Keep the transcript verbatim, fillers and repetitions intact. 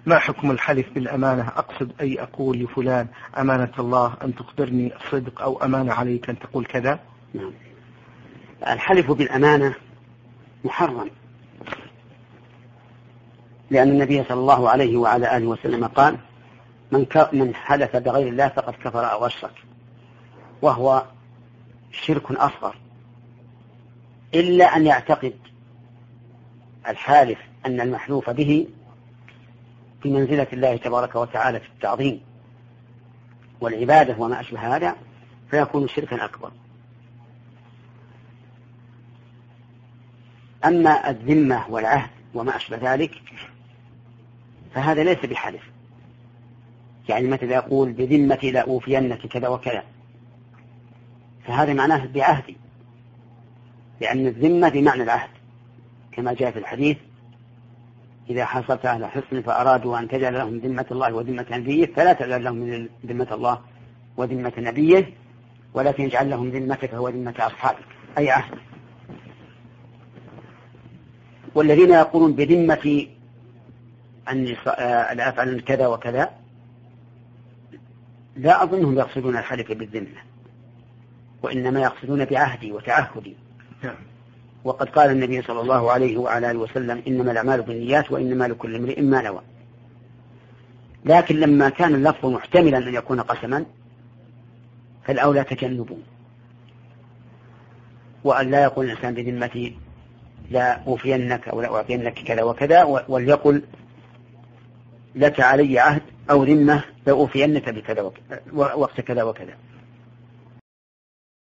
ما حكم الحلف بالأمانة؟ أقصد أي أقول لفلان أمانة الله أن تخبرني الصدق، أو أمانة عليك أن تقول كذا. نعم. الحلف بالأمانة محرم، لأن النبي صلى الله عليه وعلى آله وسلم قال: من من حلف بغير الله فقد كفر أو أشرك، وهو شرك أصغر، إلا أن يعتقد الحالف أن المحلوف به في منزلة الله تبارك وتعالى في التعظيم والعبادة وما أشبه هذا، فيكون شركا أكبر. أما الذمة والعهد وما أشبه ذلك فهذا ليس بحلف، يعني مثل يقول: بذمتي لا أوفينك كذا وكذا، فهذا معناه بعهدي، لأن الذمة بمعنى العهد، كما جاء في الحديث: إذا حصلت أهل حصن فأرادوا أن تجعل لهم ذمة الله وذمة نبيه فلا تجعل لهم ذمة الله وذمة نبيه، ولكن اجعل لهم ذمتك وذمة أصحابك، أي عهد. والذين يقولون بذمة أن أفعل كذا وكذا لا أظنهم يقصدون الحلف بالذمة، وإنما يقصدون بعهدي وتعهدي. وقد قال النبي صلى الله عليه وعلى آله وسلم: إنما الأعمال بالنيات وإنما لكل امرئ ما نوى. لكن لما كان اللفظ محتملا أن يكون قسما فالأولى تجنبه، وأن لا يقول الإنسان بذمتي لا أوفينك أو لا أعطينك كذا وكذا، وليقل: لك علي عهد أو ذمة لا أوفينك بكذا وقت كذا وكذا.